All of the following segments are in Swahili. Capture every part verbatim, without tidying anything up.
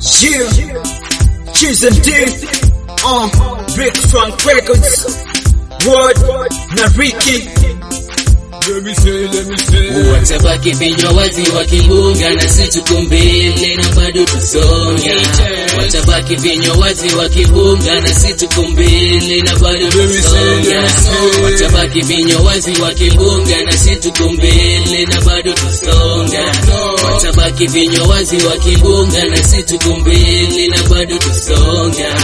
Yeah, Cheese and D, uh, Big Frank Records, Word, na Ricky. Let me say, let me say. Watabaki vinywa wazi wakigunga na si tuko mbele na bado tusonga. Watabaki vinywa wazi wakigunga na si tuko mbele na bado tusonga. Watabaki vinywa wazi wakigunga na si tuko mbele na bado tusonga. Watabaki vinywa wazi wakigunga na si tuko mbele na bado tusonga.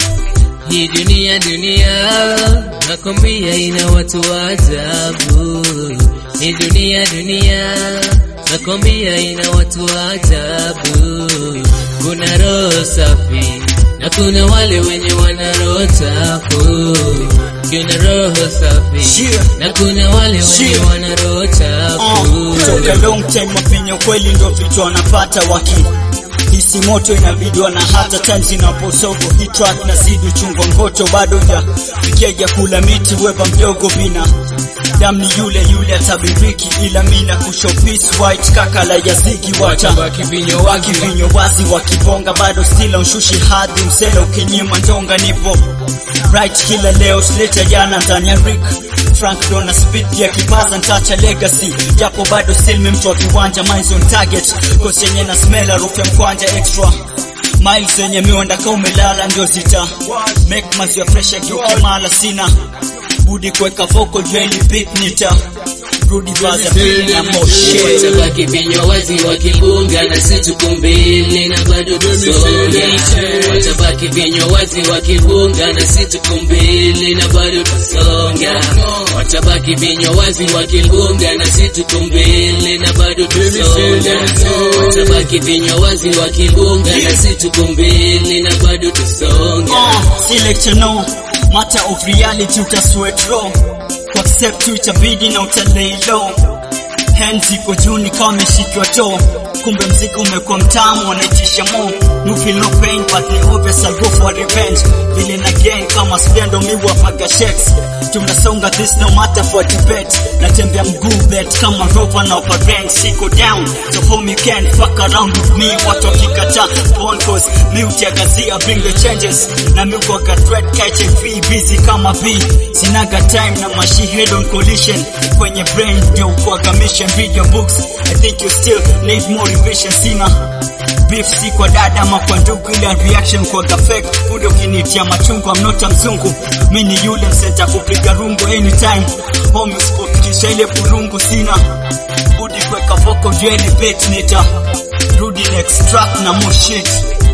Hii dunia dunia nakwambia ina watu wa ajabu. Hii dunia dunia nakwambia ina watu wa ajabu. Kuna roho safi na kuna wale wenye wana roho chafu. Kuna roho safi na kuna wale wenye wana roho chafu. Toka long time mafinyo kweli ndo vitu wanapata waki hisi moto inabidwa na hata times inaposoko. Hii track na zidu chungwa ngoto bado ya Vikeja kula miti weba mdogo bina Dam ni yule yule atabiriki ila mina kusho peace white kakala ya zigi wata Watabaki vinywa wazi vinyo wazi wakibonga bado stila unshushi hadhi msela ukinyima ndonga nipo right kila leo sleta jana ndani ya Rick Frank Dona speed ya kipaza ntacha legacy japo bado still mtu wa viwanja minds on target cause yenye na smell rufe mkwanja extra miles yenye miwanda kama umelala ndio zita make mazi ya fresh ya mala sina budi kweka vocal jelly beat nita rudi baza na moshi. Watabaki vinywa wazi wakigunga na si tuko mbele na bado tusonga. Watabaki vinywa wazi wakigunga na si tuko mbele na bado tusonga. Watabaki vinywa wazi wakigunga na si tuko mbele na bado tusonga. Watabaki vinywa wazi wakigunga na si tuko mbele na bado tusonga. Selection no matter of reality utasweat raw accept tu itabidi na utalay low hands iko juu ni kama umeshikwa toe kumbe mziki umekuwa mtamu wanaitisha mo no feel no pain but the obvious I'll go for revenge feeling again kama spendo miwa paga checks tunasonga this no matter for debate natembea mguu bet kama rover na operate siko down so home you can fuck around with me watu wakikata phone calls me utiagazia bring the changes na mi kwa threat catch free busy kama B sinaga time na mashi head on collision kwenye brain ndio kwa mission read your books I think you still need more revision sina beef si kwa dada ma kwa ndugu ila reaction kwa fake udo kinitia machungu I'm not a mzungu mimi ni yule msenta kupiga rungu anytime home spokisha ile burungu sina budi kweka vocal jelly beat nita rudi next track na more shit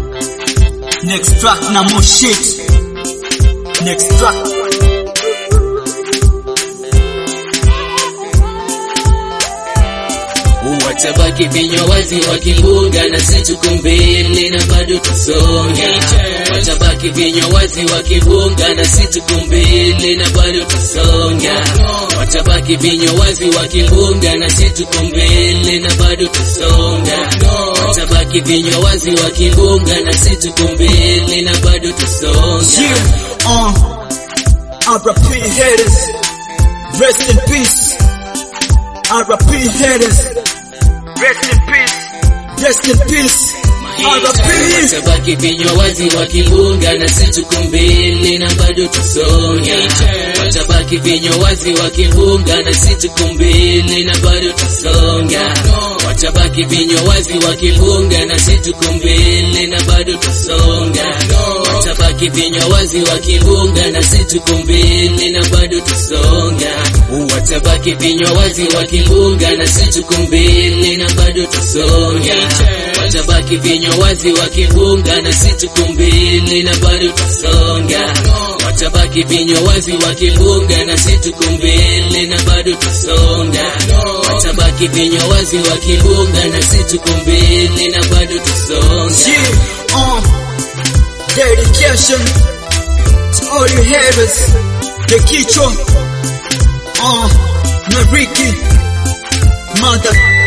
next track na more shit next track. Watabaki vinywa wazi wakigunga na si tuko mbele na bado tusonga. Watabaki vinywa wazi wakigunga na si tuko mbele na bado tusonga. Watabaki vinywa wazi wakigunga na si tuko mbele na bado tusonga. Watabaki vinywa wazi wakigunga na si tuko mbele na bado tusonga. Yeah, uh, R I P haters, rest in peace. R I P haters, rest in peace, rest in peace. R I P. Watabaki vinywa wazi wakigunga na si tuko mbele na bado tusonga. Watabaki vinywa wazi wakigunga na si tuko mbele na bado tusonga. Watabaki vinywa wazi wakigunga na si tuko mbele na bado tusonga. Watabaki vinywa wazi wakigunga na si tuko mbele na bado tusonga. Watabaki vinywa wazi wakigunga na si tuko mbele na bado tusonga. Watabaki vinywa wazi wakigunga na si tuko mbele na bado tusonga. Watabaki vinywa wazi wakigunga na si tuko mbele na bado tusonga. Watabaki vinywa wazi wakigunga na si tuko mbele na bado tusonga. Yeah, uh, dedication to all you haters. The Kicho, uh, na Ricky, mother.